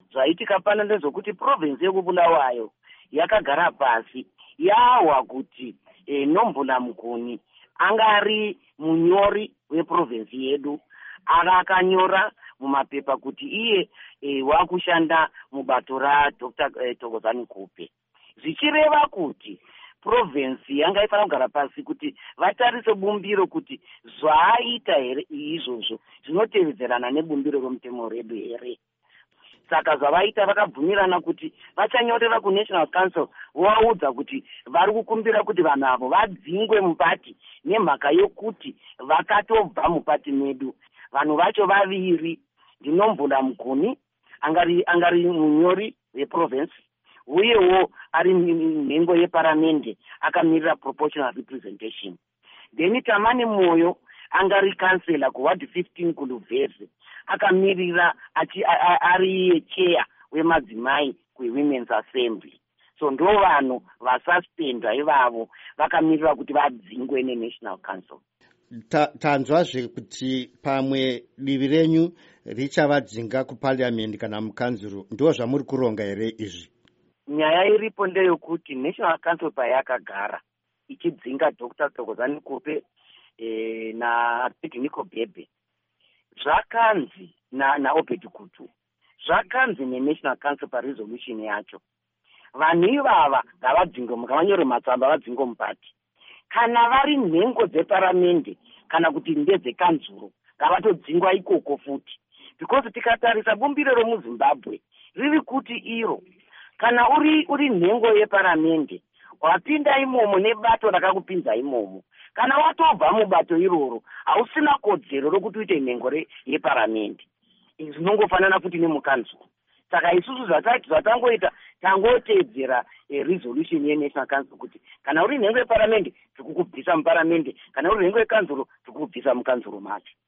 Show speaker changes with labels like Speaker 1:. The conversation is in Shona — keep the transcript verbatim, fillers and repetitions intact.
Speaker 1: zvaitika pano ndezvokuti province yekubulawayo yakagara pasi yawa kuti e, Nombula Muguni anga ari munyori weprovince yedu, akanyora mumapepa kuti iye e, wakushanda mubato raDr e, Thokozani Kupe, zvichireva kuti province yanga ifana kugara pasi kuti vatarise bumbiro kuti zvaaita here izvozvo zvinotevedzerana nebumbiro romutemo redu here. Saka zvavaita vakabvumirana kuti vachanyorera kuNational Council vovaudza kuti vari kukumbira kuti vanhu avo vadzingwe mupati nemhaka yokuti vakatobva mupati medu. Vanhu vacho vaviri ndiNombula Muguni angari angari munyori weprovince uyewo ari nhengo yeparamende akamirira proportional representation. Then Tamani Moyo angari kansela kuward fifteen kuLuveze akamirira achi ari chair wemadzimai kweWomen's Assembly. So ndo vanhu vasuspendwa ivavo vakamirira kuti vadzingwe neNational Council.
Speaker 2: Tanzwazve kuti pamwe divi renyu richavadzinga kuparliament kana mukanzuru, ndo zvamuri kuronga here izvi?
Speaker 1: Nyaya iripo ndeyokuti National Council payakagara ichidzinga Dr Thokozani Kupe e, na Nico Bebe, zvakanzi na, na Obed Kutu, zvakanzi neNational Council paresolution yacho vanhu ivava ngavadzingwe, ngavanyore matsamba vadzingwe mupati. Kana vari nhengo dzeparamende kana kuti ndedzekanzuro ngavatodzingwa ikoko futi, because tikatarisa bumbiro romuZimbabwe riri kuti iro kana uri uri nhengo yeparamende wapinda imomo nebato rakakupinza imomo, kana watobva mubato iroro hausina kodzero rokuti uite nhengo yeparamende. Izvi zvinongofanana futi nemukanzuro. Saka isusu zvatangoita tangotedzera e, resolution yeNational Council kuti kana uri nhengo yeparamende tikukubvisa muparamende, kana uri nhengo yekanzuro tikukubvisa mukanzuro macho.